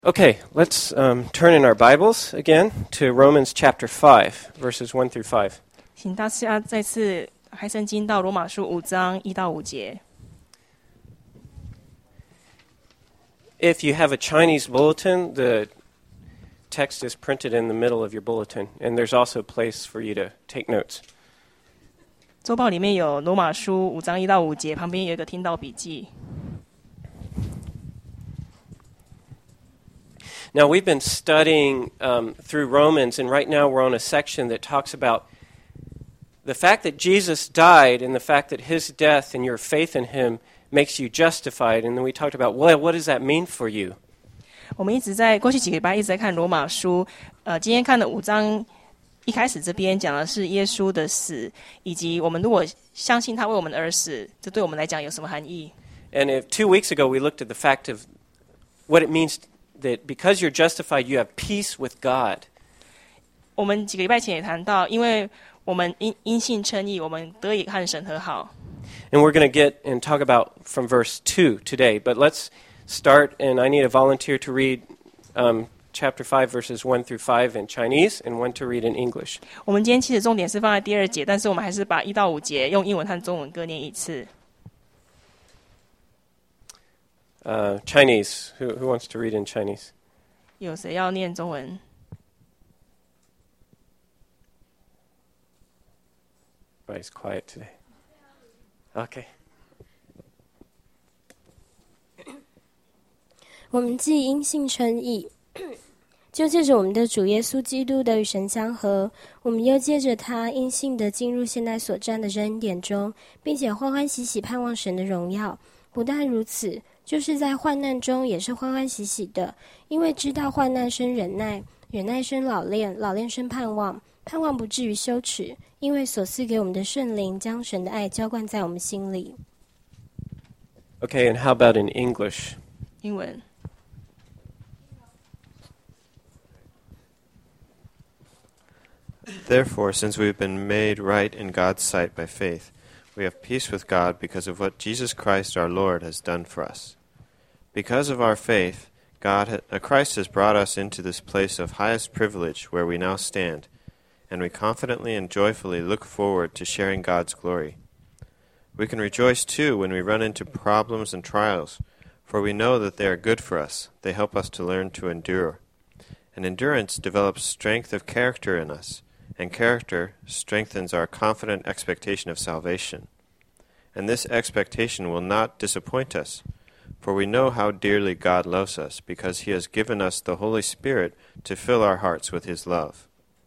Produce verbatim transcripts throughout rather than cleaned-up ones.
Okay, let's um, turn in our Bibles again to Romans chapter five, verses one through five. 请大家再次打开圣经到罗马书五章一到五节。 If you have a Chinese bulletin, the text is printed in the middle of your bulletin, and there's also a place for you to take notes. 周报里面有罗马书五章一到五节，旁边有一个听到笔记。 Now, we've been studying um, through Romans, and right now we're on a section that talks about the fact that Jesus died and the fact that his death and your faith in him makes you justified. And then we talked about, well, what does that mean for you? 我们一直在过去几个礼拜一直在看罗马书，呃，今天看的五章一开始这边讲的是耶稣的死，以及我们如果相信他为我们而死，这对我们来讲有什么含义？ And if two weeks ago we looked at the fact of what it means that because you're justified, you have peace with God. 我们几个礼拜前也谈到，因为我们因因信称义，我们得以和神和好。 And we're going to get and talk about from verse two today. But let's start, and I need a volunteer to read um, chapter five, verses one through five in Chinese, and one to read in English. 我们今天其实重点是放在第二节，但是我们还是把一到五节用英文和中文各念一次。 Uh, Chinese. Who, who wants to read in Chinese? 有谁要念中文？ Everybody's quiet today. Okay. 我们既因信称义，就借着我们的主耶稣基督的与神相合，我们又借着他因信的进入现在所占的恩典中，并且欢欢喜喜盼望神的荣耀。不但如此，就是在患难中也是欢欢喜喜的，因为知道患难生忍耐，忍耐生老练，老练生盼望，盼望不至于羞耻，因为所赐给我们的圣灵将神的爱浇灌在我们心里。 Okay, and how about in English? 英文。 Therefore, since we have been made right in God's sight by faith, we have peace with God because of what Jesus Christ our Lord has done for us. Because of our faith, God, ha- uh, Christ has brought us into this place of highest privilege where we now stand, and we confidently and joyfully look forward to sharing God's glory. We can rejoice too when we run into problems and trials, for we know that they are good for us. They help us to learn to endure. And endurance develops strength of character in us, and character strengthens our confident expectation of salvation. And this expectation will not disappoint us, for we know how dearly God loves us, because he has given us the Holy Spirit to fill our hearts with his love.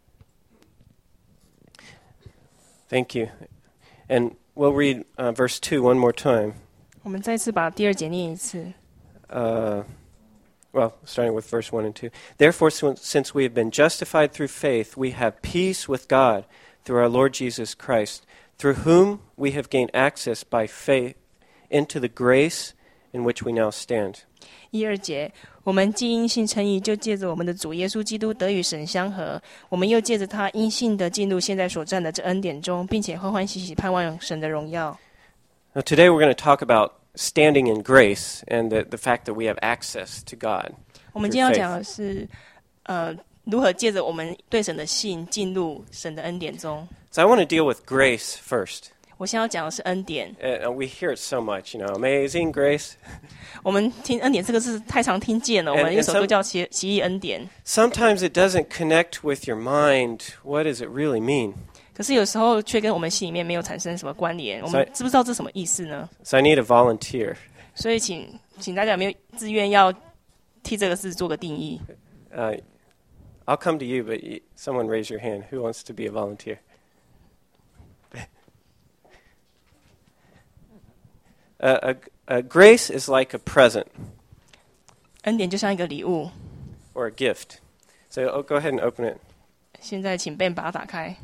Thank you. And we'll read uh, verse two one more time. 我们再次把第二节念一次。 Uh, well, starting with verse one and two. Therefore, since we have been justified through faith, we have peace with God through our Lord Jesus Christ, through whom we have gained access by faith into the grace in which we now stand. 一二节，我们既因信称义，就借着我们的主耶稣基督得与神相合，我们又借着他因信的进入现在所占的这恩典中，并且欢欢喜喜盼望神的荣耀。 Now, today we're going to talk about standing in grace and the, the fact that we have access to God. 我们今天要讲的是，呃，如何借着我们对神的信进入神的恩典中。 So I want to deal with grace first. 我现在要讲的是恩典。 Uh, we hear it so much, you know, amazing grace. 我们听恩典这个字太常听见了，我 And- 们有一 and 首 some- 歌叫奇《奇异恩典》。 Sometimes it doesn't connect with your mind. What does it really mean? 可是有时候却跟我们心里面没有产生什么关联，我们所以知不知道这什么意思呢？ So I need a volunteer. 所以请请大家有没有自愿要替这个字做个定义？ Uh, I'll come to you, but y- someone raise your hand. Who wants to be a volunteer? uh, a, a grace is like a present 恩典就像一个礼物。 or a gift. So oh, go ahead and open it. 现在请 Ben 把它打开。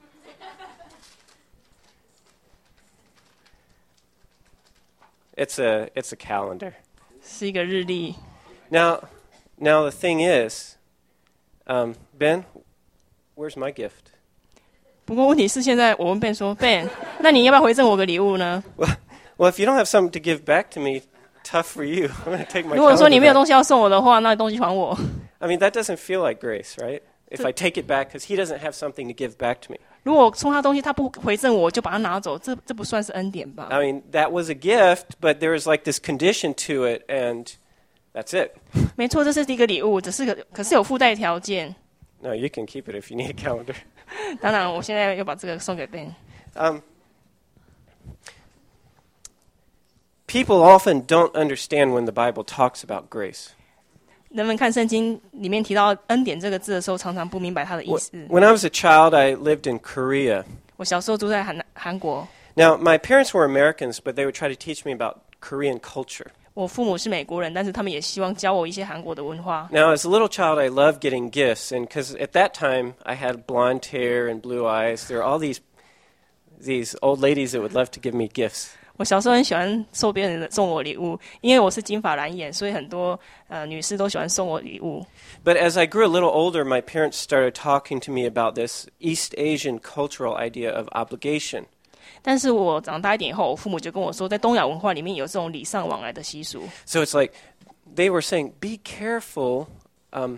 It's a it's a calendar. 是一个日历。 Now, now the thing is, um, Ben, where's my gift? 不过问题是，现在我问 Ben 说 ：“Ben， 那你要不要回赠我个礼物呢 Well, well, if you don't have something to give back to me, tough for you. I'm going to take my 如果说你 calendar 没有 back. 东西要送我的话，那东西还我。 I mean, that doesn't feel like grace, right? If I take it back, because he doesn't have something to give back to me. 如果送他东西，他不回赠我，就把它拿走，这这不算是恩典吧？ I mean, that was a gift, but there was like this condition to it, and that's it. 没错，这是第一个礼物，只是个可是有附带条件。 No, you can keep it if you need a calendar. 当然，我现在又把这个送给 Ben。 Um, people often don't understand when the Bible talks about grace. 人们看圣经里面提到恩典这个字的时候，常常不明白它的意思。 When I was a child, I lived in Korea. 我小时候住在韩韩国， Now, my parents were Americans, but they would try to teach me about Korean culture. 我父母是美国人，但是他们也希望教我一些韩国的文化。 Now, as a little child, I loved getting gifts, and because at that time I had blonde hair and blue eyes, there were all these these old ladies that would love to give me gifts. 我小时候很喜欢收别人的送我礼物，因为我是金发蓝眼，所以很多呃女士都喜欢送我礼物。 But as I grew a little older, my parents started talking to me about this East Asian cultural idea of obligation. 但是我长大一点以后，我父母就跟我说，在东亚文化里面有这种礼尚往来的习俗。 So it's like they were saying, be careful um,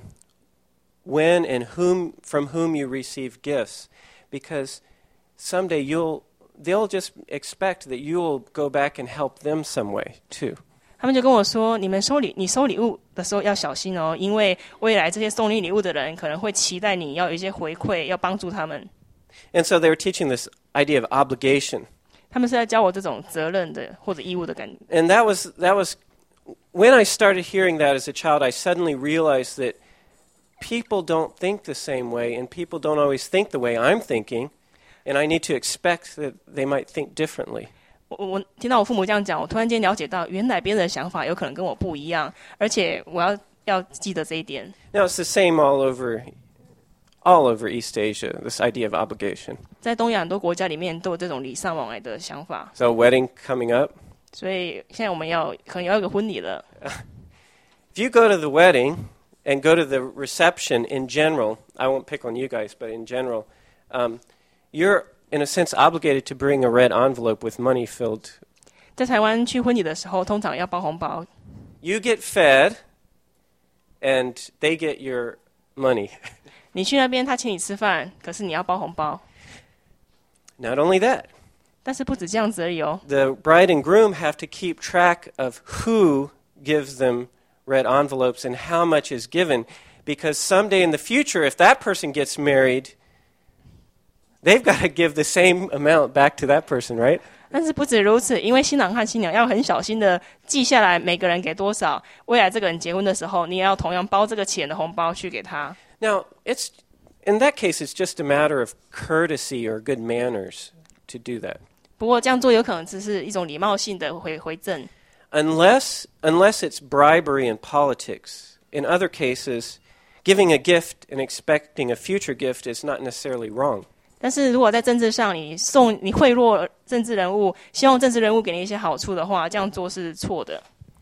when and whom from whom you receive gifts, because someday you'll they'll just expect that you'll go back and help them some way too. 他们就跟我说，你们收礼，你收礼物的时候要小心哦，因为未来这些送你礼物的人可能会期待你要有一些回馈，要帮助他们。 And so they were teaching this idea of obligation. 他们是在教我这种责任的或者义务的感觉。 And that was that was when I started hearing that as a child, I suddenly realized that people don't think the same way, and people don't always think the way I'm thinking, and I need to expect that they might think differently. 我我听到我父母这样讲，我突然间了解到，原来别人的想法有可能跟我不一样，而且我要要记得这一点。 Now it's the same all over all over East Asia, this idea of obligation. 在东亚很多国家里面都有这种礼尚往来的想法， So wedding coming up. 所以现在我们要可能要有个婚礼了。 If you go to the wedding and go to the reception in general, I won't pick on you guys, but in general, um, you're in a sense obligated to bring a red envelope with money filled. 在台湾去婚礼的时候，通常要包红包， You get fed, and they get your money. 你去那边他请你吃饭，可是你要包红包。 Not only that, 但是不止这样子而已哦， the bride and groom have to keep track of who gives them red envelopes and how much is given, because someday in the future, if that person gets married, they've got to give the same amount back to that person, right? 但是不止如此，因为新郎和新娘要很小心的记下来每个人给多少，未来这个人结婚的时候，你也要同样包这个钱的红包去给他。 Now, it's in that case, it's just a matter of courtesy or good manners to do that. 不过这样做有可能只是一种礼貌性的回回赠， Unless, unless it's bribery in politics. In other cases, giving a gift and expecting a future gift is not necessarily wrong. 但是如果在政治上你送你贿赂政治人物，希望政治人物给你一些好处的话，这样做是错的。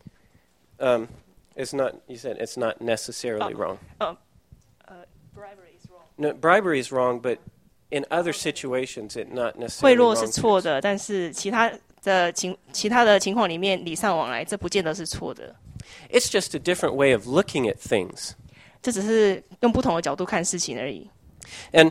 Um, it's not. You said it's not necessarily Oh. wrong. 呃呃 ，bribery is wrong。 No, bribery is wrong, but in other situations, it not 贿 necessarily 赂 wrong. 是 to 错 accept. 的，但是其他的情其他的情况里面礼尚往来，这不见得是错的。 It's just a different way of looking at things, 这只是用不同的角度看事情而已。 and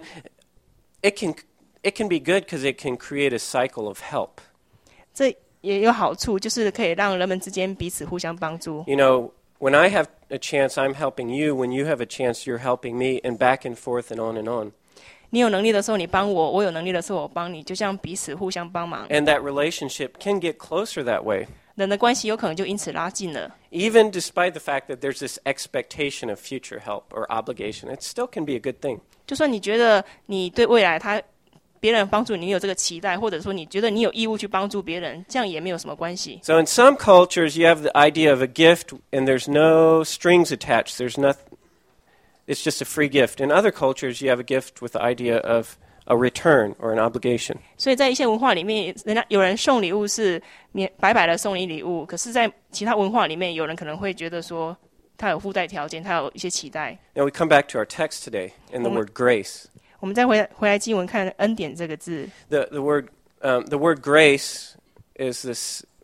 it can it can be good because it can create a cycle of help. 这也有好处，就是可以让人们之间彼此互相帮助。 You know, when I have a chance, I'm helping you. When you have a chance, you're helping me, and back and forth and on and on. 你有能力的时候你帮我，我有能力的时候我帮你，就像彼此互相帮忙， And that relationship can get closer that way, 人的关系有可能就因此拉近了。 even despite the fact that there's this expectation of future help or obligation. It still can be a good thing. 就算你觉得你对未来他别人帮助你，你有这个期待，或者说你觉得你有义务去帮助别人，这样也没有什么关系。 So in some cultures, you have the idea of a gift, and there's no strings attached. There's nothing. It's just a free gift. In other cultures, you have a gift with the idea of a return or an obligation. 所以在一些文化里面，人家有人送礼物是免白白的送你礼物，可是在其他文化里面，有人可能会觉得说他有附带条件，他有一些期待。 Now we come back to our text today and the Um, word grace. 我们再回来回来经文看恩典这个字， The the word um, the word grace is this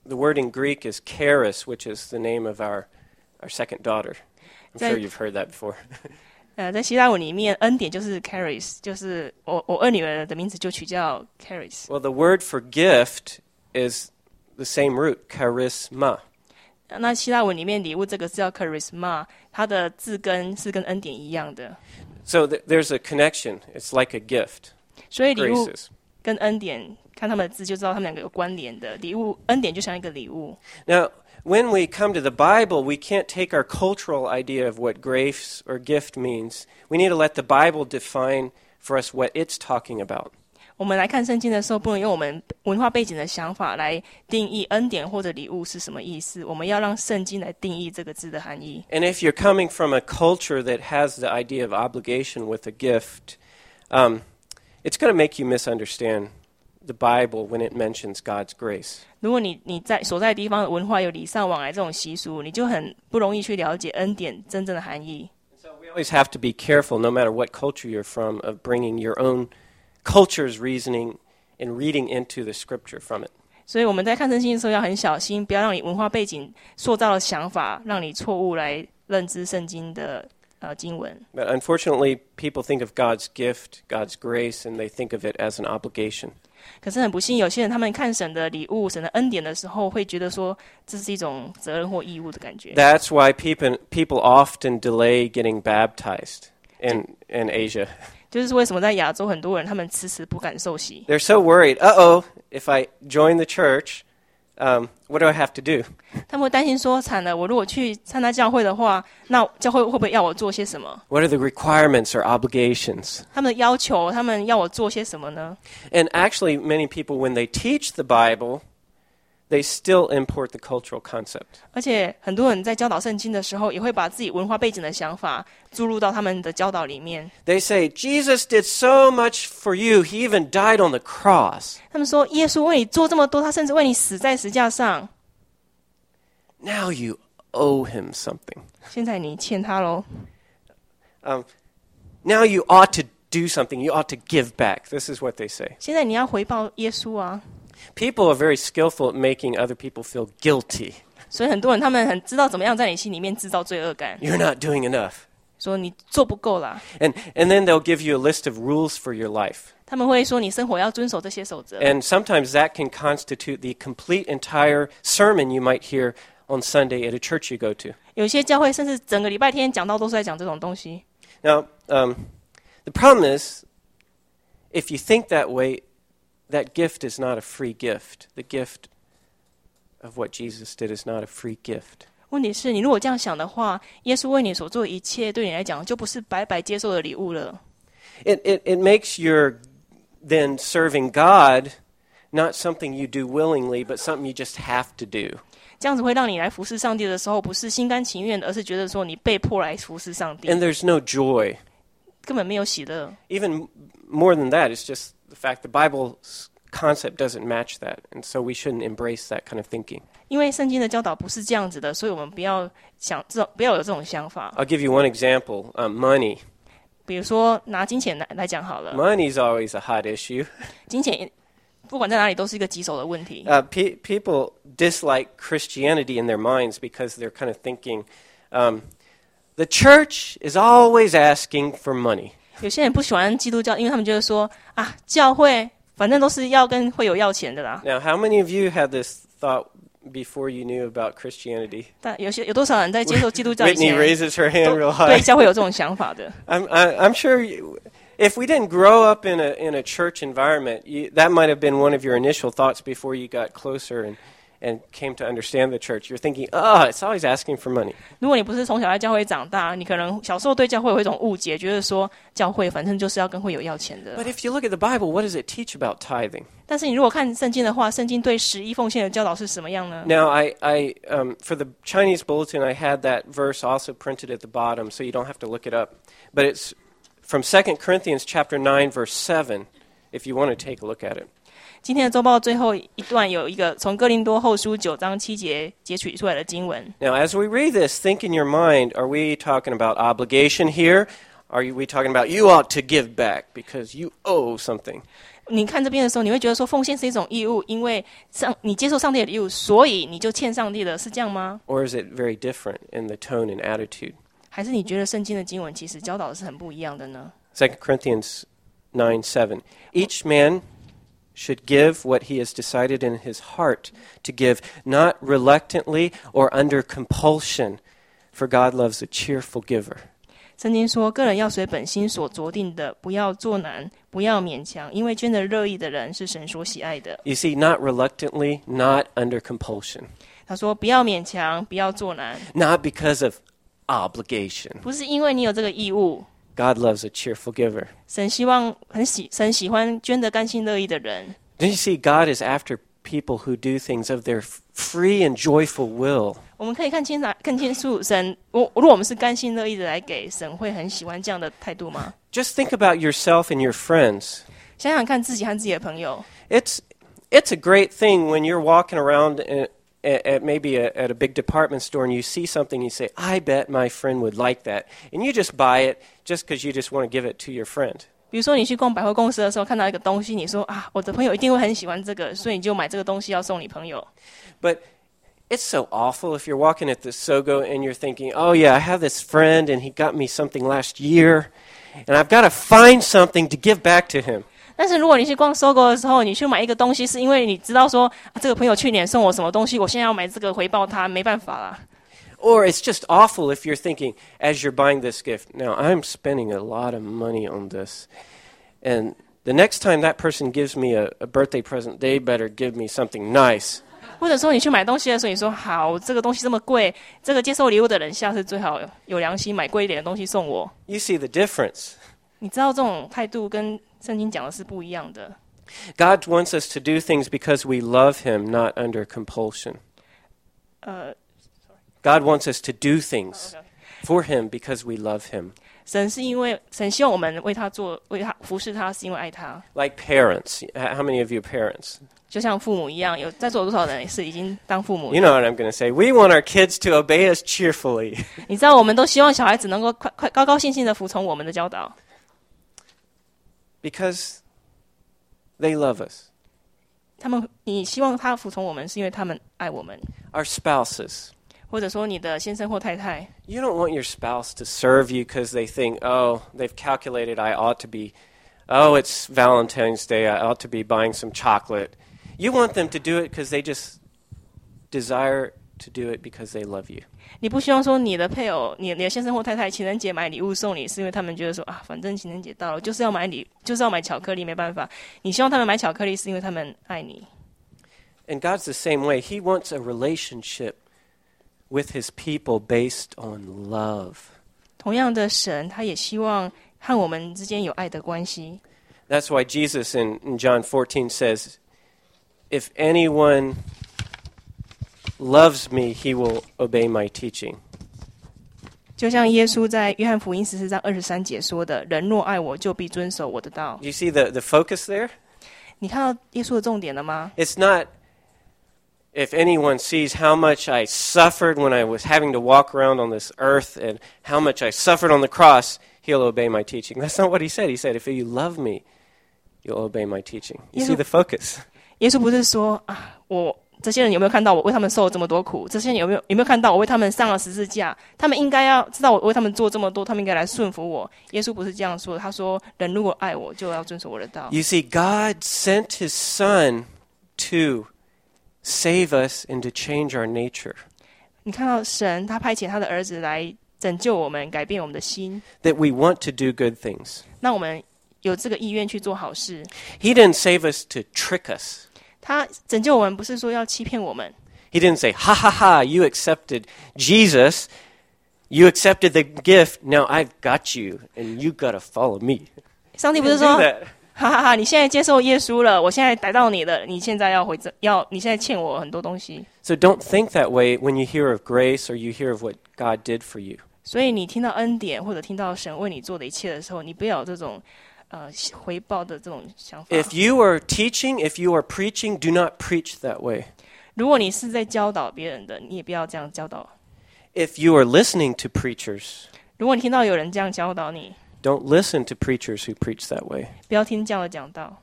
the word in Greek is charis, which is the name of our, our second daughter. I'm sure you've heard that before. 呃，在希腊文里面，恩典就是 charis， 就是我我二女儿的名字就取叫 charis。 Well, the word for gift is the same root, charisma. 那希腊文里面礼物这个字叫 charisma， 它的字根是跟恩典一样的。 So th- there's a connection. It's like a gift. 所以礼物 Graces. 跟恩典，看他们的字就知道他们两个有关联的。礼物，恩典就像一个礼物。 Now, when we come to the Bible, we can't take our cultural idea of what grace or gift means. We need to let the Bible define for us what it's talking about. 我们来看圣经的时候，不能用我们文化背景的想法来定义恩典或者礼物是什么意思。我们要让圣经来定义这个字的含义。 And if you're coming from a culture that has the idea of obligation with a gift, um, it's going to make you misunderstand the Bible when it mentions God's grace. 如果你你在所在地方的文化有礼尚往来这种习俗，你就很不容易去了解恩典真正的含义。 So we always have to be careful, no matter what culture you're from, of bringing your own culture's reasoning and reading into the scripture from it. 所以我们在看圣经的时候要很小心，不要让你文化背景塑造的想法，让你错误来认知圣经的呃经文。 But unfortunately, people think of God's gift, God's grace, and they think of it as an obligation. 可是很不幸，有些人他们看神的礼物、神的恩典的时候，会觉得说这是一种责任或义务的感觉。 That's why people people often delay getting baptized in in Asia. 就是为什么在亚洲很多人他们迟迟不敢受洗。 They're so worried. Uh-oh, if I join the church, um, what do I have to do? 他们会担心说，惨了，我如果去参加教会的话，那教会会不会要我做些什么？ What are the requirements or obligations? 他们的要求，他们要我做些什么呢？ And actually, many people, when they teach the Bible, they still import the cultural concept. 而且很多人在教导圣经的时候，也会把自己文化背景的想法注入到他们的教导里面。 They say, Jesus did so much for you, he even died on the cross. 他们说，耶稣为你做这么多，他甚至为你死在石架上。 Now you owe him something. 现在你欠他咯。 Um, now you ought to do something. You ought to give back. This is what they say. 现在你要回报耶稣啊。 People are very skillful at making other people feel guilty. 所以很多人他们很知道怎么样在你心里面制造罪恶感， You're not doing enough. 说你做不够啦。 And, and then they'll give you a list of rules for your life. 他们会说你生活要遵守这些守则。 And sometimes that can constitute the complete entire sermon you might hear on Sunday at a church you go to. 有些教会甚至整个礼拜天讲道都是在讲这种东西。 Now, um, the problem is, if you think that way, that gift is not a free gift. The gift of what Jesus did is not a free gift. 问题是你如果这样想的话，耶稣为你所做的一切对你来讲就不是白白接受的礼物了。 It, it, it makes your then serving God not something you do willingly, but something you just have to do. 这样子会让你来服侍上帝的时候，不是心甘情愿的，而是觉得说你被迫来服侍上帝， And there's no joy. 根本没有喜乐。 Even more than that, it's just the fact the Bible's concept doesn't match that, and so we shouldn't embrace that kind of thinking. 因为圣经的教导不是这样子的，所以我们不要想这种，不要有这种想法。 I'll give you one example. Um, money. 比如说拿金钱来来讲好了， Money's always a hot issue. 金钱不管在哪里都是一个棘手的问题。 Uh, pe- people dislike Christianity in their minds because they're kind of thinking, um, the church is always asking for money. 有些人不喜欢基督教，因为他们觉得说啊，教会反正都是要跟会有要钱的啦。 Now, how many of you had this thought before you knew about Christianity? 但有些有多少人在接受基督教以 Whitney 前， raises her hand real 对 high. 教会有这种想法的？ I'm, I, I'm sure you, if we didn't grow up in a, in a church environment, you, that might have been one of your initial thoughts before you got closer and, and came to understand the church. You're thinking, oh, it's always asking for money. 如果你不是从小在教会长大，你可能小时候对教会有一种误解，觉得说教会反正就是要跟会有要钱的。 But if you look at the Bible, what does it teach about tithing? 但是你如果看圣经的话，圣经对十一奉献的教导是什么样呢？ Now, I, I um, for the Chinese bulletin, I had that verse also printed at the bottom, so you don't have to look it up. But it's from Second Corinthians chapter nine, verse seven, if you want to take a look at it. 今天的周报最后一段有一个从哥林多后书九章七节截取出来的经文。 Now, as we read this, think in your mind, are we talking about obligation here? are we talking about you ought to give back because you owe something? 你看这边的时候，你会觉得说奉献是一种义务，因为上你接受上帝的义务，所以你就欠上帝的，是这样吗？ Or is it very different in the tone and attitude? 还是你觉得圣经的经文其实教导的是很不一样的呢？ Second Corinthians nine seven. Each man should give what he has decided in his heart to give, not reluctantly or under compulsion, for God loves a cheerful giver. 圣经说，个人要随本心所酌定的，不要作难，不要勉强，因为捐得乐意的人是神所喜爱的。 You see, not reluctantly, not under compulsion, 他说，不要勉强，不要作难， not because of obligation. 不是因为你有这个义务。 God loves a cheerful giver. 神希望很喜，神喜欢捐得甘心乐意的人。 Don't you see, God is after people who do things of their free and joyful will. 我们可以看清楚，更清楚神。我如果我们是甘心乐意的来给，神会很喜欢这样的态度吗？ Just think about yourself and your friends. 想想看自己和自己的朋友， It's it's a great thing when you're walking around at, at maybe a, at a big department store and you see something, you say, I bet my friend would like that. And you just buy it just because you just want to give it to your friend. 比如说你去逛百货公司的时候，看到一个东西，你说啊，我的朋友一定会很喜欢这个，所以你就买这个东西要送你朋友。 But it's so awful if you're walking at the Sogo and you're thinking, oh yeah, I have this friend and he got me something last year and I've got to find something to give back to him. 但是如果你去逛搜狗的时候，你去买一个东西，是因为你知道说、啊、这个朋友去年送我什么东西，我现在要买这个回报他，没办法啦。 Or it's just awful if you're thinking, as you're buying this gift, now I'm spending a lot of money on this. And the next time that person gives me a, a birthday present, they better give me something nice. 或者说你去买东西的时候，你说好，这个东西这么贵，这个接受礼物的人下次最好有良心，买贵一点的东西送我。 You see the difference. 你知道这种态度跟圣经讲的是不一样的。 God wants us to do things because we love him, not under compulsion. 呃， God wants us to do things okay. for him because we love him. 神是因为神希望我们为他做，为他服侍他，是因为爱他。 Like parents. How many of you are parents? 就像父母一样，有在座有多少人是已经当父母的？ You know what I'm going to say. We want our kids to obey us cheerfully. 你知道，我们都希望小孩子能够快快高高兴兴的服从我们的教导， Because they love us. 他们，你希望他服从我们，是因为他们爱我们， Our spouses. 或者说你的先生或太太， You don't want your spouse to serve you because they think, oh, they've calculated I ought to be, oh, it's Valentine's Day, I ought to be buying some chocolate. You want them to do it because they just desire to do it because they love you. 你不希望说你的配偶、你你的先生或太太情人节买礼物送你，是因为他们觉得说啊，反正情人节到了，就是要买礼，就是要买巧克力，没办法。你希望他们买巧克力，是因为他们爱你。 And God's the same way. He wants a relationship with his people based on love. 同样的，神他也希望和我们之间有爱的关系。 That's why Jesus in, in John fourteen says, if anyone loves me, he will obey my teaching. 就像耶稣在约翰福音十四章二十三节说的：“人若爱我，就必遵守我的道。” Do you see the, the focus there? 你看到耶稣的重点了吗？ It's not if anyone sees how much I suffered when I was having to walk around on this earth and how much I suffered on the cross, he'll obey my teaching. That's not what he said. He said, if you love me, you'll obey my teaching. You see the focus? 耶稣不是说啊，我这些人有没有看到我为他们受了这么多苦？这些人有没有有没有看到我为他们上了十字架？他们应该要知道我为他们做这么多，他们应该来顺服我。耶稣不是这样说的，他说：“人如果爱我，就要遵守我的道。” You see, God sent his son to save us and to change our nature. 你看到神他派遣他的儿子来拯救我们，改变我们的心， That we want to do good things. 让我们有这个意愿去做好事。 He didn't save us to trick us. 他拯救我们不是说要欺骗我们， He didn't say, ha ha ha, you accepted Jesus, you accepted the gift, now I've got you, and you got to follow me. 上帝 He 不是 didn't 说 do that. 哈哈哈，你现在接受耶稣了，我现在逮到你了，你现在要回正，要你现在欠我很多东西。 So don't think that way when you hear of grace or you hear of what God did for you. 所以你听到恩典或者听到神为你做的一切的时候，你不要有这种呃回报的这种想法。 If you are teaching, if you are preaching, do not preach that way. 如果你是在教导别人的，你也不要这样教导。 If you are listening to preachers, 如果你听到有人这样教导你， Don't listen to preachers who preach that way. 不要听这样的讲道。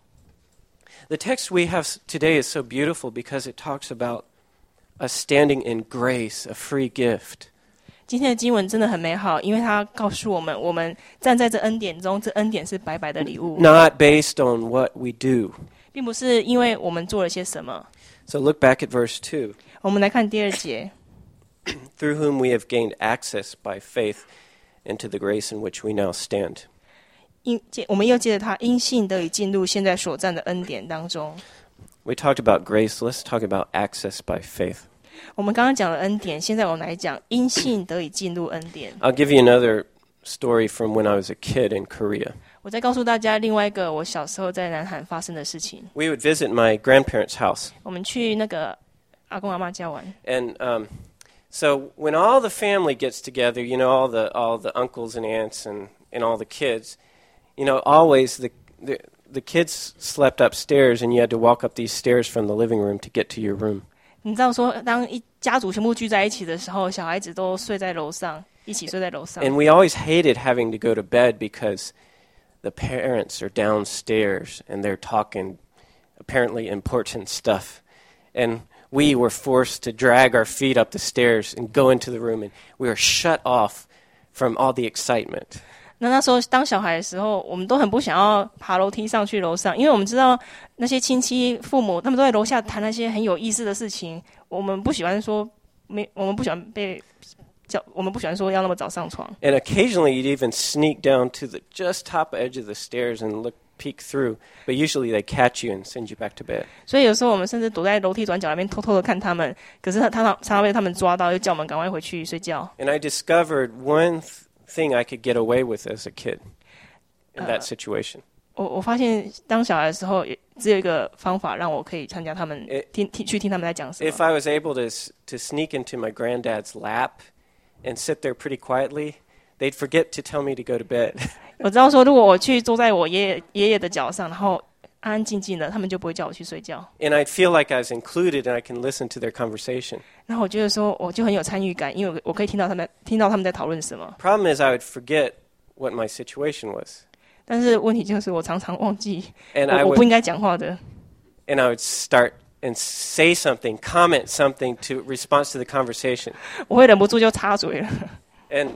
The text we have today is so beautiful because it talks about us standing in grace, a free gift. 今天的经文真的很美好，因为它告诉我们，我们站在这恩典中，这恩典是白白的礼物， Not based on what we do. 并不是因为我们做了些什么。 So look back at verse two. 我们来看第二节， Through whom we have gained access by faith into the grace in which we now stand. 因我们又借着他因信得以进入现在所占的恩典当中。 We talked about grace. Let's talk about access by faith. 我们刚刚讲了恩典，现在我们来讲因信得以进入恩典。 I'll give you another story from when I was a kid in Korea. 我再告诉大家另外一个我小时候在南韩发生的事情。 We would visit my grandparents' house. 我们去那个阿公阿嬷家玩， And um, so when all the family gets together, you know, all the all the uncles and aunts and, and all the kids, you know, always the, the the kids slept upstairs and you had to walk up these stairs from the living room to get to your room. 你知道说，当一家族全部聚在一起的时候，小孩子都睡在楼上，一起睡在楼上。 And we always hated having to go to bed because the parents are downstairs and they're talking apparently important stuff. And we were forced to drag our feet up the stairs and go into the room, and we were shut off from all the excitement. 那那时候当小孩的时候，我们都很不想要爬楼梯上去楼上，因为我们知道那些亲戚父母他们都在楼下谈那些很有意思的事情，我们不喜欢说没，我们不喜欢被叫，我们不喜欢说要那么早上床。 And occasionally you'd even sneak down to the just top edge of the stairs and look peek through, but usually they catch you and send you back to bed. 所以有时候我们甚至躲在楼梯转角那边偷偷的看他们，可是他他常常被他们抓到，又叫我们赶快回去睡觉。 And I discovered one th- thing I could get away with as a kid in that situation. 我我发现当小孩的时候，也只有一个方法让我可以参加他们 It- 听听去听他们在讲什么。 If I was able to s- to sneak into my granddad's lap and sit there pretty quietly, they'd forget to tell me to go to bed. 我知道说，如果我去坐在我爷爷爷爷的脚上，然后安安静静的，他们就不会叫我去睡觉。 And I'd feel like I was included and I can listen to their conversation. 然后我觉得说，我就很有参与感，因为我我可以听到他们听到他们在讨论什么。 Problem is I would forget what my situation was. 但是问题就是我常常忘记 And I 我我不 would 应该讲话的， and I would start and say something, comment something to response to the conversation. 我会忍不住就插嘴了， And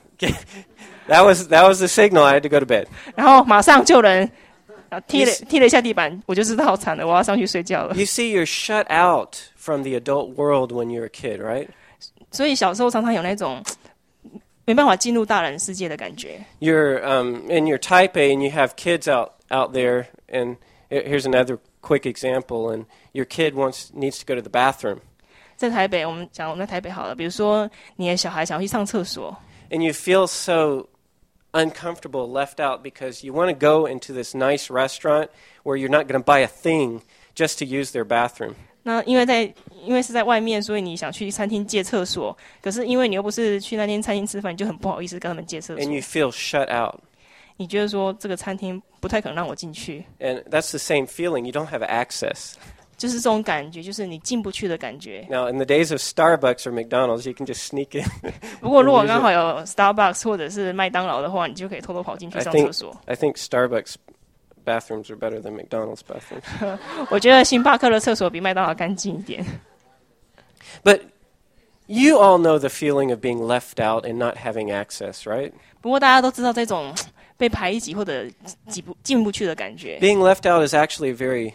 that was that was the signal I had to go to bed. 然后马上就有人啊踢了踢了一下地板，我就知道好惨了，我要上去睡觉了。 You see, you're shut out from the adult world when you're a kid, right? 所以小时候常常有那种没办法进入大人世界的感觉。 You're um, in your type A and you have kids out, out there, and he- here's another quick example, and your kid wants needs to go to the bathroom. 在台北，我们讲我们在台北好了，比如说你的小孩想要去上厕所， And you feel so uncomfortable, left out, because you want to go into this nice restaurant where you're not going to buy a thing just to use their bathroom. 那因为在因为是在外面，所以你想去餐厅借厕所，可是因为你又不是去那间餐厅吃饭，你就很不好意思跟他们借厕所 And。you feel shut out. 你觉得说这个餐厅不太可能让我进去， And that's the same feeling. You don't have access. 就是这种感觉，就是你进不去的感觉。 Now, in the days of Starbucks or McDonald's, you can just sneak in. 不过如果刚好有 Starbucks 或者是麦当劳的话，你就可以偷偷跑进去 I 上 think 厕所。 I think Starbucks bathrooms are better than McDonald's bathrooms. 我觉得星巴克的厕所比麦当劳干净一点。 But you all know the feeling of being left out and not having access, right? 不过大家都知道这种被排挤或者挤不进不去的感觉， Being left out is actually a very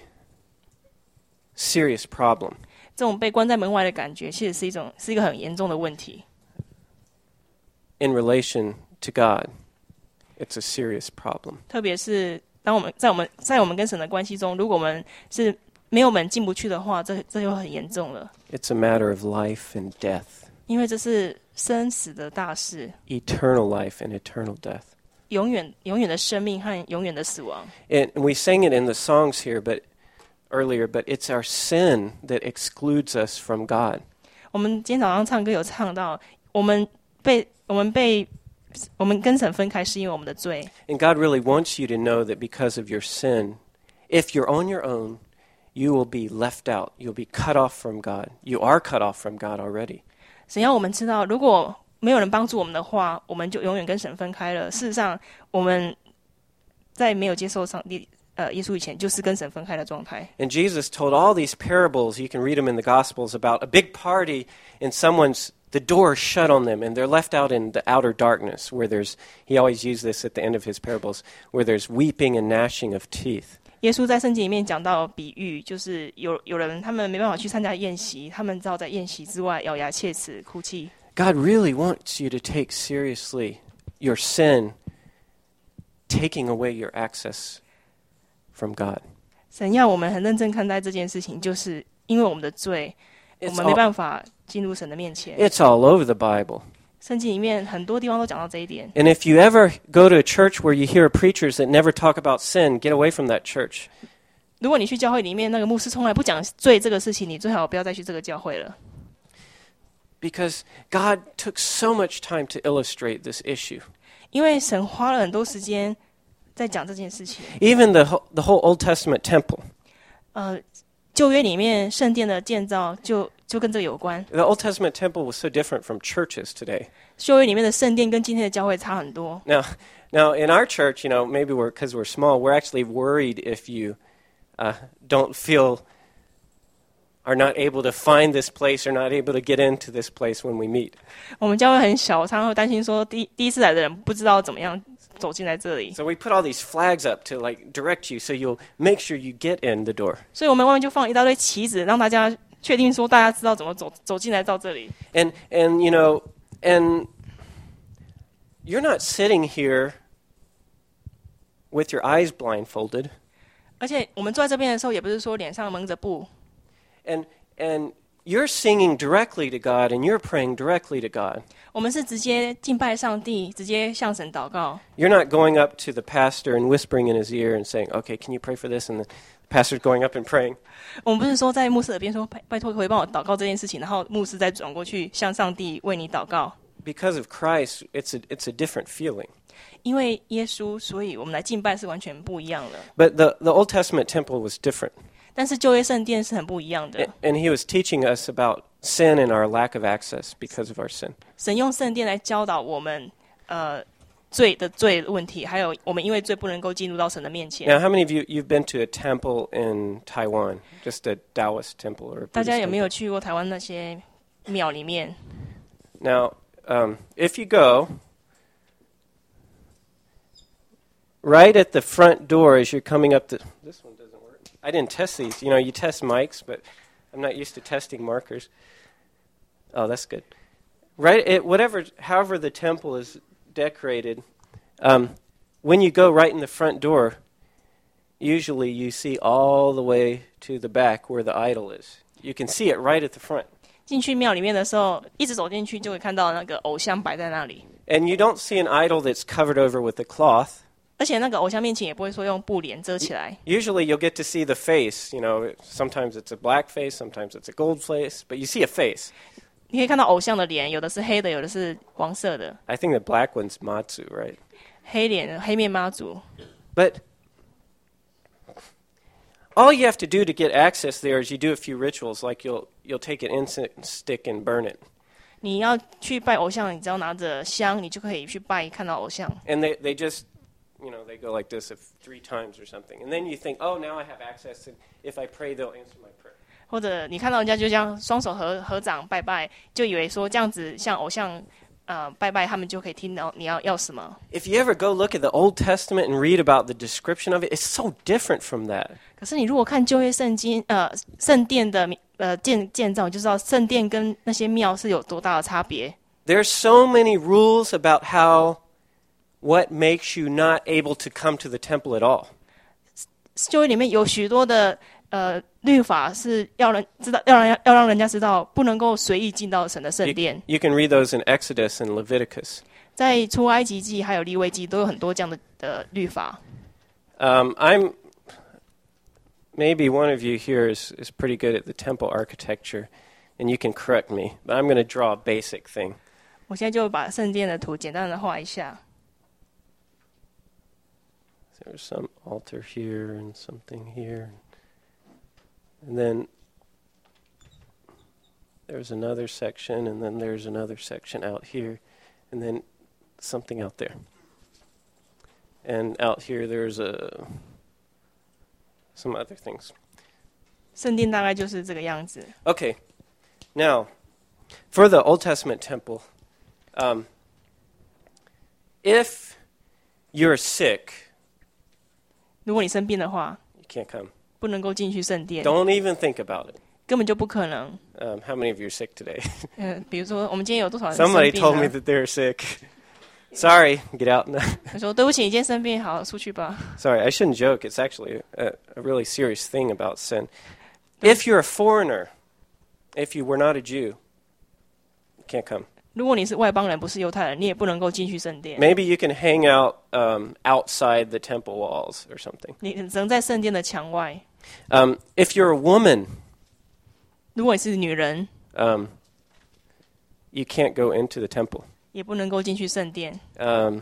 serious problem. 这种被关在门外的感觉，其实是一种是一个很严重的问题。 In relation to God, it's a serious problem. 特别是当我们在我们在我们跟神的关系中，如果我们是没有门进不去的话，这这就很严重了， It's a matter of life and death, 因为这是生死的大事， eternal life and eternal death. 永远永远的生命和永远的死亡。 And we sang it in the songs here, but earlier, but it's our sin that excludes us from God. 我们今天早上唱歌有唱到，我们被我们被我们跟神分开，是因为我们的罪。 And God really wants you to know that because of your sin, if you're on your own, you will be left out. You'll be cut off from God. You are cut off from God already. 神要我们知道，如果没有人帮助我们的话，我们就永远跟神分开了。事实上，我们在没有接受上帝呃耶稣以前，就是跟神分开的状态。 And Jesus told all these parables, you can read them in the Gospels, about a big party and someone's, the door shut on them and they're left out in the outer darkness where there's, he always used this at the end of his parables, where there's weeping and gnashing of teeth. 耶稣在圣经里面讲到比喻，就是有有人他们没办法去参加宴席，他们只好在宴席之外咬牙切齿哭泣。 God really wants you to take seriously your sin taking away your access from God. 神要我们很认真看待这件事情，就是因为我们的罪，我 It's 们没 all, 办法进入神的面前。 it's all over the Bible. 圣经里面很多地方都讲到这一点。 And if you ever go to a church where you hear preachers that never talk about sin, get away from that church. 如果你去教会里面，那个牧师从来不讲罪这个事情，你最好不要再去这个教会了。 Because God took so much time to illustrate this issue. 因为神花了很多时间在讲这件事情。 Even the whole, the whole Old Testament temple. 呃，旧约里面圣殿的建造就就跟这个有关。 The Old Testament temple was so different from churches today. 旧约里面的圣殿跟今天的教会差很多。 Now, now in our church, you know, maybe we're because we're small, we're actually worried if you uh, don't feel are not able to find this place or not able to get into this place when we meet. 我们教会很小，常常会担心说第第一次来的人不知道怎么样走进来这里， So we put all these flags up to like direct you so you'll make sure you get in the door. 所以我们外面就放一大堆旗子，让大家确定说大家知道怎么走走进来到这里。 And and you know, and you're not sitting here with your eyes blindfolded. 而且我们坐在这边的时候，也不是说脸上蒙着布， And and you're singing directly to God and you're praying directly to God. 我们是直接敬拜上帝，直接向神祷告。 You're not going up to the pastor and whispering in his ear and saying, "Okay, can you pray for this?" And the pastor's going up and praying. 我们不是说在牧师耳边说拜拜托可以帮我祷告这件事情，然后牧师再转过去向上帝为你祷告。 Because of Christ, it's a it's a different feeling. 因为耶稣，所以我们来敬拜是完全不一样的。 But the the Old Testament temple was different. 但是旧约圣殿是很不一样的。 And he was teaching us about sin and our lack of access because of our sin. 神用圣殿来教导我们，呃，罪的罪问题，还有我们因为罪不能够进入到神的面前。 Now, how many of you you've been to a temple in Taiwan, just a Taoist temple or a 大 Buddhist 家有没 temple? 有去过台湾那些庙里面？ Now, um, if you go, right at the front door as you're coming up the... This one doesn't work. I didn't test these. You know, you test mics, but I'm not used to testing markers. Oh, that's good. Right at whatever, however the temple is decorated, um, when you go right in the front door, usually you see all the way to the back where the idol is. You can see it right at the front. 进去庙里面的时候，一直走进去就会看到那个偶像摆在那里， And you don't see an idol that's covered over with a cloth. 而且那个偶像面前也不会说用布帘遮起来。 Usually you'll get to see the face. You know, sometimes it's a black face, sometimes it's a gold face, but you see a face. 你可以看到偶像的脸，有的是黑的，有的是黄色的。 I think the black one's Matsu, right? 黑脸黑面妈祖， But all you have to do to get access there is you do a few rituals, like you'll you'll take an incense stick and burn it. 你要去拜偶像，你只要拿着香，你就可以去拜，看到偶像。 And they, they just, you know, they go like this if three times or something. And then you think, oh, now I have access, and if I pray, they'll answer my prayer. 或者你看到人家就这样双手合合掌拜拜，就以为说这样子像偶像呃拜拜，他们就可以听到你要要什么。 If you ever go look at the Old Testament and read about the description of it, it's so different from that. 可是你如果看旧约圣经，呃，圣殿的呃建建造，你就知道圣殿跟那些庙是有多大的差别。 There's so many rules about how, what makes you not able to come to the temple at all. 旧约里面有许多的呃律法是要人知道，要让要让人家知道，不能够随意进到神的圣 You, 殿。 you can read those in Exodus and Leviticus. 在出埃及记还有利未记都有很多这样的的律法。 Um, I'm maybe one of you here is, is pretty good at the temple architecture, and you can correct me, but I'm going to draw a basic thing. 我现在就把圣殿的图简单的画一下。 There's some altar here and something here. And then there's another section, and then there's another section out here. and then something out there. And out here there's a, some other things. 圣殿大概就是这个样子。 Okay, now, for the Old Testament temple, um, if you're sick, 如果你生病的话， you can't come. 不能够进去圣殿， Don't even think about it. 根本就不可能。 Um, how many of you are sick today? 嗯、比如说我们今天有多少人生 Somebody 病 told me 呢？ that they're sick. Sorry, get out. 他说对不起，你今天生病，好出去吧。 Sorry, I shouldn't joke. It's actually a, a really serious thing about sin. If you're a foreigner, if you were not a Jew, you can't come. 如果你是外邦人，不是犹太人，你也不能够进去圣殿。 Maybe you can hang out um, outside the temple walls or something. 你只能在圣殿的墙外。 Um, if you're a woman, 如果你是女人， um, you can't go into the temple. 也不能够进去圣殿。 Um,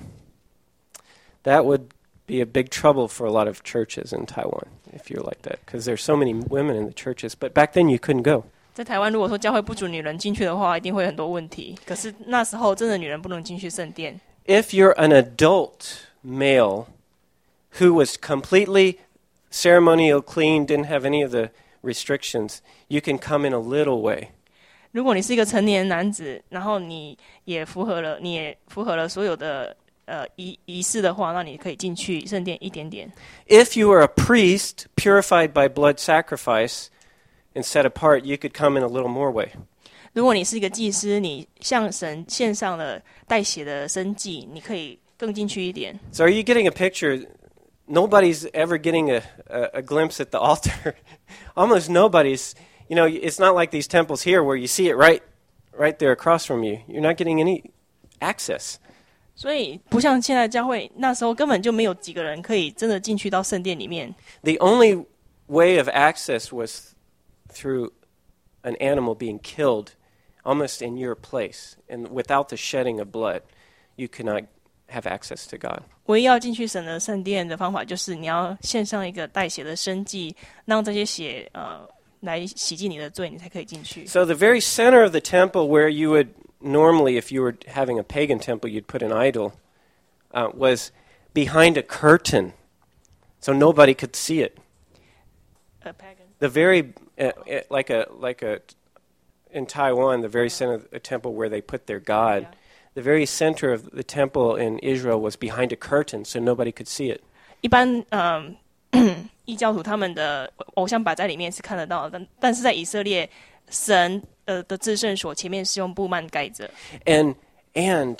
that would be a big trouble for a lot of churches in Taiwan if you're like that, because there's so many women in the churches. But back then you couldn't go. 在台湾，如果说教会不准女人进去的话，一定会很多问题。可是那时候，真的女人不能进去圣殿。 If you're an adult male who was completely ceremonial clean, didn't have any of the restrictions, you can come in a little way. 如果你是一个成年男子，然后你也符合了，你也符合了所有的呃仪仪式的话，那你可以进去圣殿一点点。 If you were a priest purified by blood sacrifice and set apart, you could come in a little more way. 如果你是一个祭司，你向神献上了带血的生祭，你可以更进去一点。 So are you getting a picture? Nobody's ever getting a, a, a glimpse at the altar. Almost nobody's. You know, it's not like these temples here where you see it right, right there across from you. You're not getting any access. 所以不像现在教会，那时候根本就没有几个人可以真的进去到圣殿里面。 The only way of access was through an animal being killed almost in your place. And without the shedding of blood, you cannot have access to God. 唯一要进去神的圣殿的方法，就是你要献上一个带血的生祭，让这些血呃来洗净你的罪，你才可以进去。 So the very center of the temple where you would normally, if you were having a pagan temple, you'd put an idol, uh, was behind a curtain. So nobody could see it. A pagan. The very, uh, uh, like a, like a, in Taiwan, the very center of the temple where they put their God, the very center of the temple in Israel was behind a curtain, so nobody could see it. 一般嗯、异教徒他们的偶像摆在里面是看得到的，但但是在以色列，神呃的至圣所前面是用布幔盖着。 And and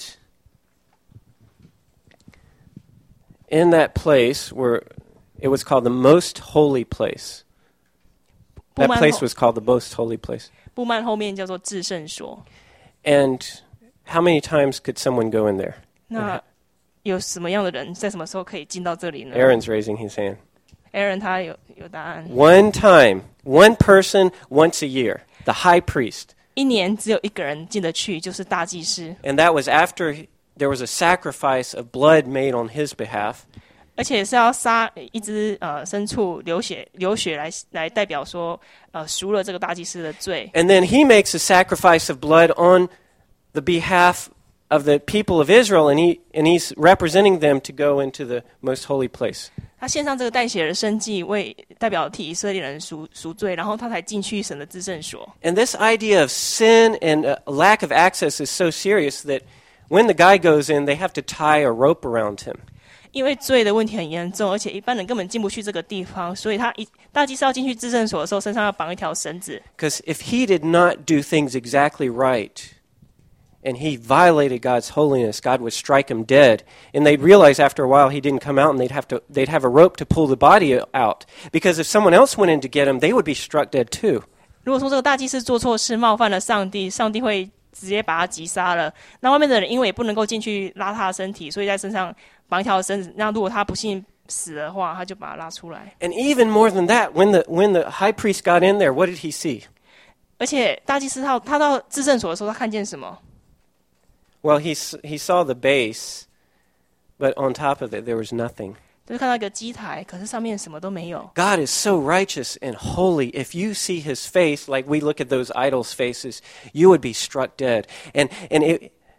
in that place where it was called the most holy place. That place was called the most holy place. 布幔后面叫做至圣所。 And how many times could someone go in there? 那有什么样的人在什么时候可以进到这里呢 Aaron's raising his hand. ？Aaron 他有有答案。 One time, one person once a year, the high priest. 一年只有一个人进得去，就是大祭司。 And that was after there was a sacrifice of blood made on his behalf. 而且是要杀一只呃牲畜，流血流血来来代表说呃赎了这个大祭司的罪。 And then he makes a sacrifice of blood on the behalf of the people of Israel, and he and he's representing them to go into the most holy place. 他献上这个带血的生祭，为代表替以色列人赎赎罪，然后他才进去神的至圣所。 And this idea of sin and a lack of access is so serious that when the guy goes in, they have to tie a rope around him. 因为罪的问题很严重，而且一般人根本进不去这个地方，所以他一大祭司要进去至圣所的时候，身上要绑一条绳子。 Because if he did not do things exactly right, and he violated God's holiness, God would strike him dead. And they'd realize after a while he didn't come out, and they'd have to they'd have a rope to pull the body out. Because if someone else went in to get him, they would be struck dead too. 如果说这个大祭司做错事，冒犯了上帝，上帝会直接把他击杀了。那外面的人因为也不能够进去拉他的身体，所以在身上绑一条绳子。那如果他不幸死的话，他就把他拉出来。 And even more than that, when the when the high priest got in there, what did he see? 而且大祭司他他到至圣所的时候，他看见什么？ Well, he he saw the base, but on top of it there was nothing. 就是看到一个基台，可是上面什么都没有。 God is so righteous and holy. If you see his face, like we look at those idols' faces, you would be struck dead. And and it,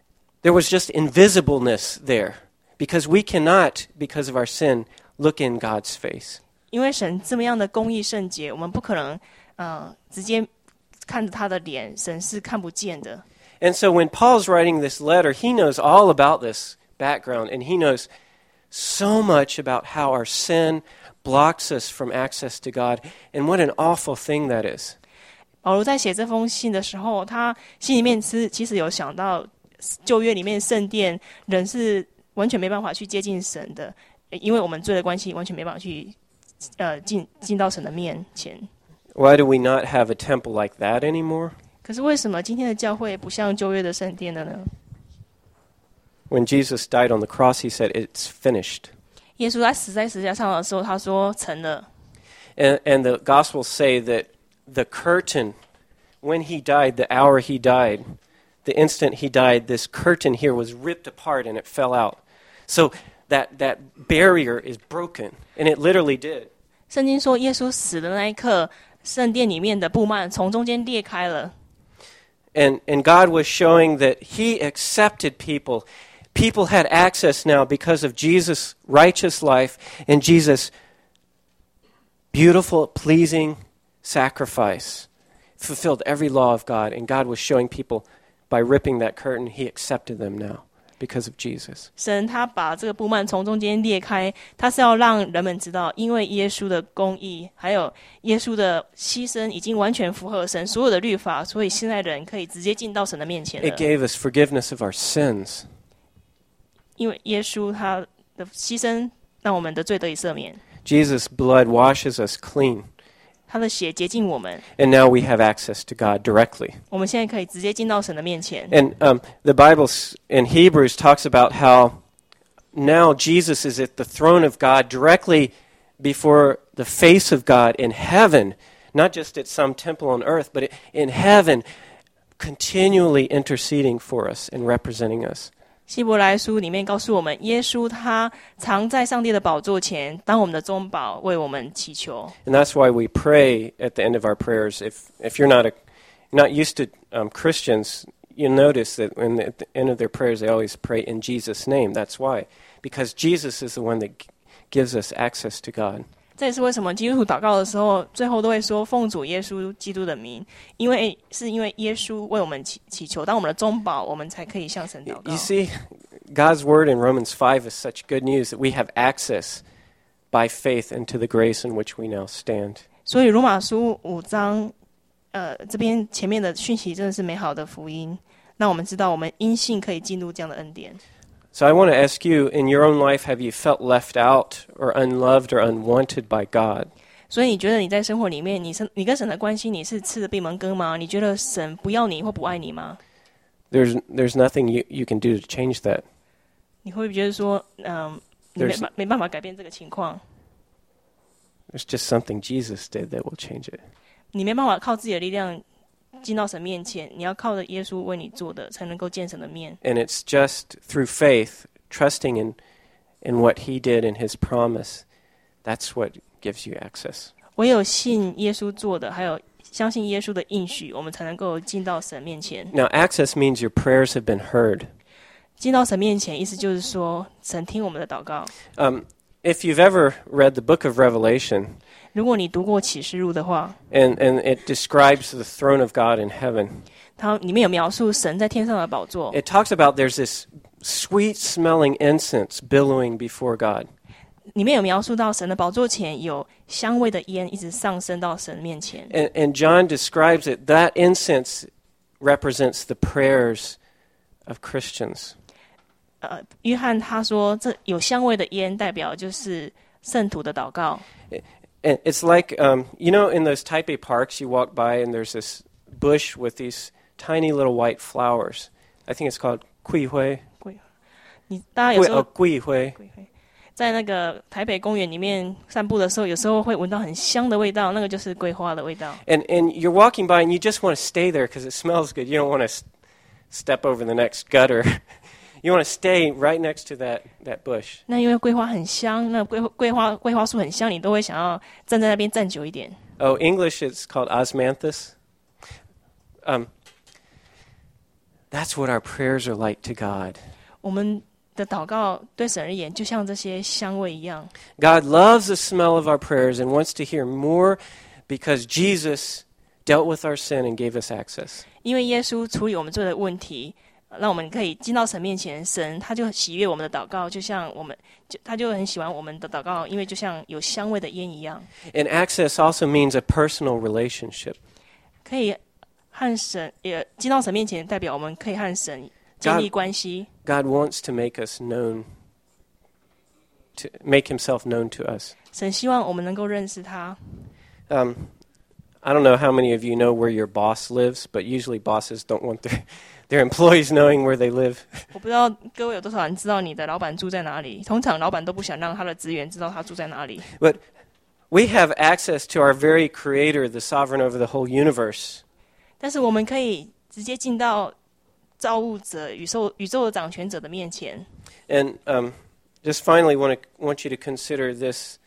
There was just invisibleness there because we cannot, because of our sin, look in God's face. 因为神这么样的公义圣洁，我们不可能呃直接看着他的脸，神是看不见的。 And so when Paul's writing this letter, he knows all about this background, and he knows so much about how our sin blocks us from access to God, and what an awful thing that is. 保罗在写这封信的时候，他心里面是其实有想到旧约里面圣殿人是完全没办法去接近神的，因为我们罪的关系，完全没办法去呃进进到神的面前。 Why do we not have a temple like that anymore? 可是为什么今天的教会不像旧约的圣殿的呢？ When Jesus died on the cross, he said, "It's finished." 耶稣在死在十字架上的时候，他说成了。 And, and the Gospels say that the curtain, when he died, the hour he died, the instant he died, this curtain here was ripped apart and it fell out. So that, that barrier is broken, and it literally did. 圣经说，耶稣死的那一刻，圣殿里面的布幔从中间裂开了。 And, and God was showing that he accepted people. People had access now because of Jesus' righteous life and Jesus' beautiful, pleasing sacrifice. Fulfilled every law of God. And God was showing people by ripping that curtain, he accepted them now because of Jesus. 神他把这个布幔从中间裂开，他是要让人们知道，因为耶稣的公义，还有耶稣的牺牲，已经完全符合神所有的律法，所以现在人可以直接进到神的面前了。 It gave us forgiveness of our sins. 因为耶稣他的牺牲，让我们的罪得以赦免。 Jesus' blood washes us clean. 他的血洁净我们， And now we have access to God directly. 我们现在可以直接进到神的面前。 And um, the Bible in Hebrews talks about how now Jesus is at the throne of God directly before the face of God in heaven, not just at some temple on earth, but in heaven, continually interceding for us and representing us. 希伯来书里面告诉我们，耶稣他常在上帝的宝座前，当我们的中保，为我们祈求。 And that's why we pray at the end of our prayers. If if you're not a not used to um, Christians, you'll notice that when at the end of their prayers they always pray in Jesus' name. That's why, because Jesus is the one that g- gives us access to God. 这也是为什么基督徒祷告的时候，最后都会说奉主耶稣基督的名，因为是因为耶稣为我们祈祈求，当我们的中保，我们才可以向神祷告。 You see, God's word in Romans five is such good news that we have access by faith into the grace in which we now stand. 所以罗马书五章，呃，这边前面的讯息真的是美好的福音，让我们知道我们因信可以进入这样的恩典。 So I want to ask you, in your own life, have you felt left out or unloved or unwanted by God? 所以你觉得你在生活里面，你是你跟神的关系，你是吃了闭门羹吗？你觉得神不要你或不爱你吗？ There's there's nothing you, you can do to change that. 你会不会觉得说，嗯，你没 There's- 办没办法改变这个情况？ There's just something Jesus did that will change it. 你没办法靠自己的力量进到神面前，你要靠着耶稣为你做的，才能够见神的面。 And it's just through faith, trusting in in what he did and his promise, that's what gives you access. 唯有信耶稣做的，还有相信耶稣的应许，我们才能够进到神面前。 Now, access means your prayers have been heard. 进到神面前，意思就是说，神听我们的祷告。 Um, if you've ever read the book of Revelation, 如果你读过启示录的话， and, and it describes the throne of God in heaven, 它里面有描述神在天上的宝座。 it talks about there's this sweet-smelling incense billowing before God. 里面有描述到神的宝座前有香味的烟一直上升到神面前。 And, and John describes it. That incense represents the prayers of Christians. 呃，约翰他说，这有香味的烟代表就是圣徒的祷告。 And it's like, um, you know, in those Taipei parks, you walk by and there's this bush with these tiny little white flowers. I think it's called guihui. 你大家有时候 Oh, guihui. 在那个台北公园里面散步的时候，有时候会闻到很香的味道，那个就是桂花的味道。 And, and you're walking by and you just want to stay there because it smells good. You don't want to s- step over the next gutter. You want to stay right next to that, that bush. 那因为桂花很香，那桂桂花桂花树很香，你都会想要站在那边站久一点。 Oh, English it's called osmanthus. Um, That's what our prayers are like to God. 我们的祷告对神而言，就像这些香味一样。 God loves the smell of our prayers and wants to hear more because Jesus dealt with our sin and gave us access. 因为耶稣处理我们罪的问题，让我们可以进到神面前，神他就喜悦我们的祷告，就像我们，就他就很喜欢我们的祷告，因为就像有香味的烟一样。 And access also means a personal relationship. 可以和神也进到神面前，代表我们可以和神建立关系。 God wants to make us known, to make himself known to us. 神希望我们能够认识他。 Um, I don't know how many of you know where your boss lives, but usually bosses don't want their, their employees knowing where they live. 我不知道各位有多少人知道你的老板住在哪里？通常老板都不想让他的职员知道他住在哪里。 But we have access to our very creator, the sovereign over the whole universe. 但是我们可以直接进到造物者、宇宙、宇宙的掌权者的面前。 And um, just finally want to want you to consider this,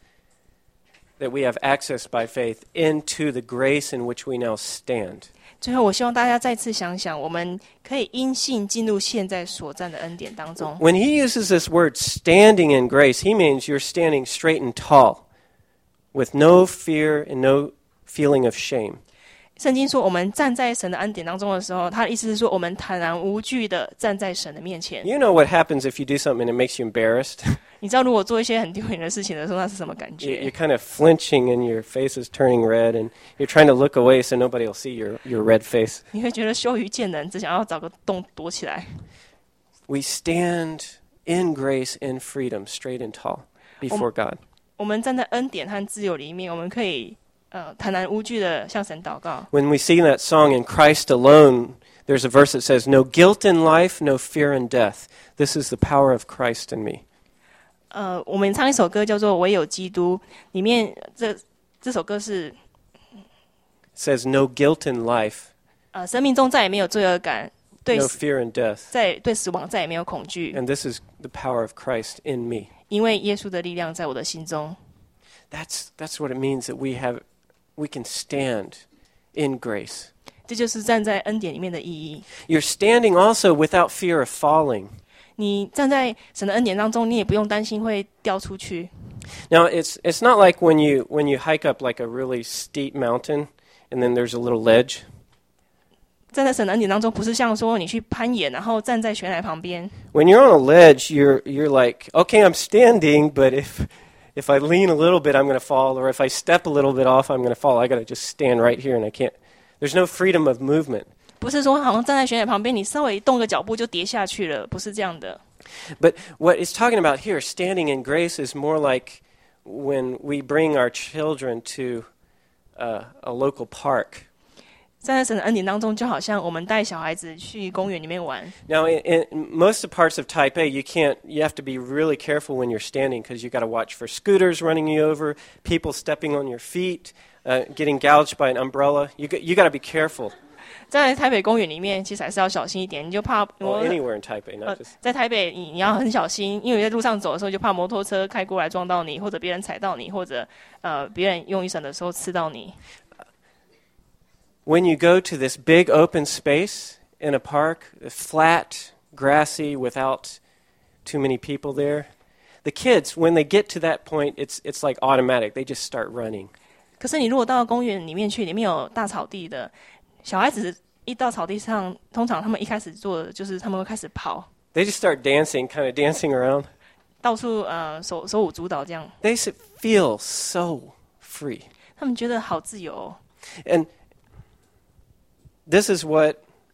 that we have access by faith into the grace in which we now stand. 最后，我希望大家再次想想，我们可以因信进入现在所占的恩典当中。 When he uses this word standing in grace, he means you're standing straight and tall with no fear and no feeling of shame. 圣经说，我们站在神的恩典当中的时候，他的意思是说，我们坦然无惧的站在神的面前。 You know what happens if you do something and it makes you embarrassed? 你知道，如果做一些很丢脸的事情的时候，那是什么感 You- 觉 You're？ kind of flinching and your face is turning red and you're trying to look away so nobody will see your, your red face. 你会觉得羞于见人，只想要找个洞躲起来。 We stand in grace and freedom, straight and tall, before God. 我们站在恩典和自由里面，我们可以呃坦然无惧的向神祷告。 When we sing that song, In Christ Alone, there's a verse that says, No guilt in life, no fear in death. This is the power of Christ in me. 呃，我们唱一首歌叫做《唯有基督》，里面这这首歌是 It says, No guilt in life, 呃生命中再也没有罪恶感，对 no fear in death. 在对死亡再也没有恐惧， And this is the power of Christ in me. 因为耶稣的力量在我的心中。 That's, that's what it means that we have, we can stand in grace. 这就是站在恩典里面的意义。 You're standing also without fear of falling. 你站在神的恩典当中，你也不用担心会掉出去。 Now, it's, it's not like when you, when you hike up like a really steep mountain and then there's a little ledge. 站在神的恩典当中，不是像说你去攀岩，然后站在悬崖旁边。 When you're on a ledge, you're, you're like, okay, I'm standing, but if, if I lean a little bit, I'm going to fall, or if I step a little bit off, I'm going to fall. I got to just stand right here and I can't. There's no freedom of movement. 不是说好像站在悬崖旁边，你稍微动个脚步就跌下去了，不是这样的。 But what it's talking about here, standing in grace, is more like when we bring our children to uh, a local park. 站在神的恩典当中，就好像我们带小孩子去公园里面玩。 Now, in, in most of the parts of Taipei, you can't. You have to be really careful when you're standing because you got to watch for scooters running you over, people stepping on your feet, uh, getting gouged by an umbrella. You got, you got to be careful. 在台北公园里面，其实还是要小心一点，你就怕 Well, 摩 anywhere in Taipei, 呃 not just. 在台北你你要很小心，因为在路上走的时候就怕摩托车开过来撞到你，或者别人踩到你，或者呃别人用雨伞的时候刺到你。 When you go to this big open space in a park, flat, grassy, without too many people there, the kids, when they get to that point, it's it's like automatic. They just start running. 可是你如果到公园里面去，里面有大草地的，小孩子一到草地上，通常他们一开始做的就是他们会开始跑， They just start dancing, kind of dancing around. 到处呃手手舞足蹈这样， They s- feel so free. 他们觉得好自由哦。 And this is what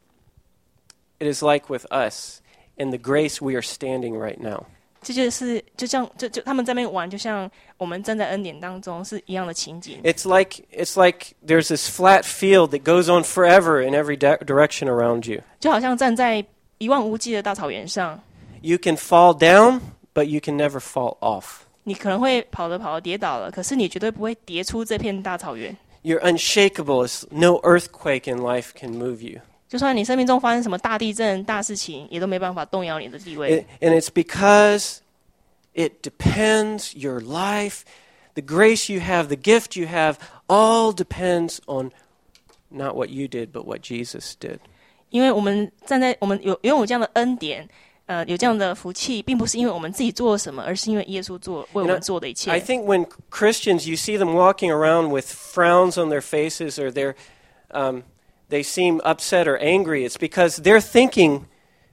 it is like with us in the grace we are standing right now. 这就是就像就就他们在那边玩，就像我们站在恩典当中是一样的情景。 It's like it's like there's this flat field that goes on forever in every di- direction around you. 就好像站在一望无际的大草原上， You can fall down, but you can never fall off. 你可能会跑着跑着跌倒了，可是你绝对不会跌出这片大草原。 You're unshakable. It's, no earthquake in life can move you. 就算你生命中发生什么大地震、大事情，也都没办法动摇你的地位。 It, and it's because it depends, your life, the grace you have, the gift you have, all depends on not what you did, but what Jesus did. 因为我们站在我们有拥有这样的恩典，呃，有这样的福气，并不是因为我们自己做了什么，而是因为耶稣做为我们做的一切。 I think when Christians, you see them walking around with frowns on their faces, or they're, um, they seem upset or angry, it's because they're thinking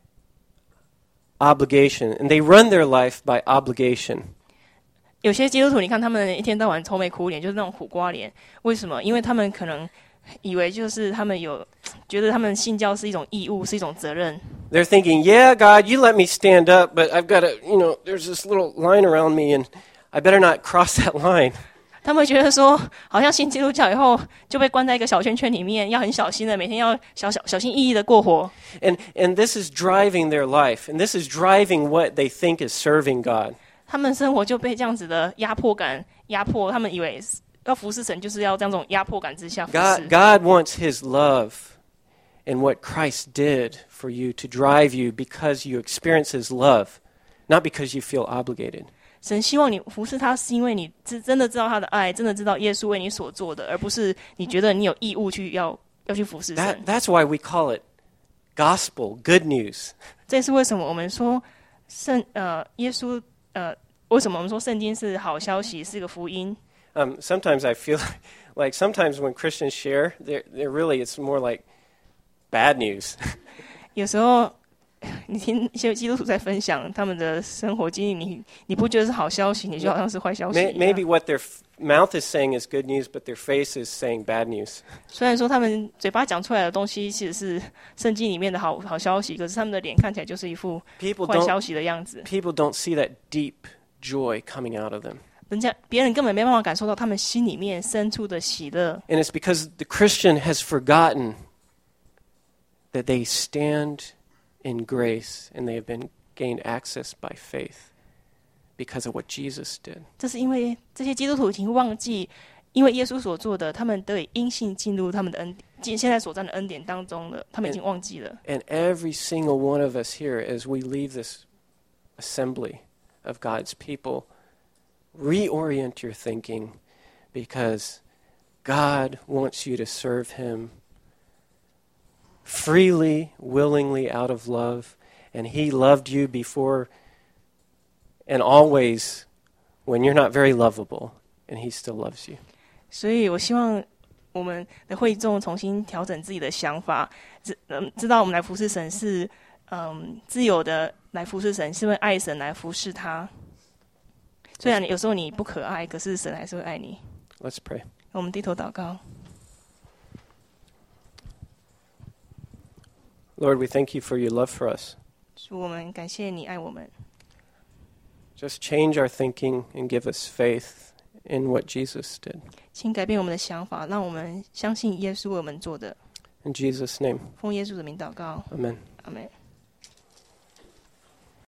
obligation, and they run their life by obligation. 有些基督徒，你看他们一天到晚愁眉苦脸，就是那种苦瓜脸。为什么？因为他们可能以为就是他们有觉得他们信教是一种义务，是一种责任。 They're thinking, yeah, God, you let me stand up, but I've got to, you know, there's this little line around me, and I better not cross that line. 他们会觉得说，好像信基督教以后就被关在一个小圈圈里面，要很小心的，每天要小小小心翼翼的过活。 And and this is driving their life, and this is driving what they think is serving God. 他们生活就被这样子的压迫感压迫，他们以为要服侍神就是要这样种压迫感之下服侍。 God, God wants His love and what Christ did for you to drive you because you experience His love, not because you feel obligated. 神希望你服侍他，是因为你真的知道他的爱，真的知道耶稣为你所做的，而不是你觉得你有义务去要要去服侍神。 That, that's why we call it gospel, good news. 这也是为什么我们说圣呃耶稣呃为什么我们说圣经是好消息，是个福音。 Um, sometimes I feel like sometimes when Christians share, they're, they're really, it's more like bad news. 有时候你听一些基督徒在分享他们的生活经历，你你不觉得是好消息，你就好像是坏消息一样。 Maybe what their f- mouth is saying is good news, but their face is saying bad news. 虽然说他们嘴巴讲出来的东西其实是圣经里面的好好消息，可是他们的脸看起来就是一副 People 坏消 don't, 息的样子。 people don't see that deep joy coming out of them. 人家别人根本没办法感受到他们心里面深处的喜乐。 And it's because the Christian has forgotten that they stand in grace and they have been gained access by faith because of what Jesus did. 这是因为这些基督徒已经忘记，因为耶稣所做的，他们得以因信进入他们的恩典，现在所占的恩典当中了，他们已经忘记了。 And every single one of us here, as we leave this assembly of God's people, reorient your thinking because God wants you to serve Him freely, willingly, out of love. And He loved you before and always when you're not very lovable, and He still loves you. 所以我希望我们的会众重新调整自己的想法，知嗯知道我们来服侍神是嗯自由的来服侍神，是因为爱神来服侍他。虽然有时候你不可爱，可是神还是会爱你。 Let's pray. 我们低头祷告。 Lord, we thank you for your love for us. 主，我们感谢你爱我们。 Just change our thinking and give us faith in what Jesus did. 请改变我们的想法，让我们相信耶稣为我们做的。 In Jesus' name, 奉耶稣的名祷告， amen. 阿们。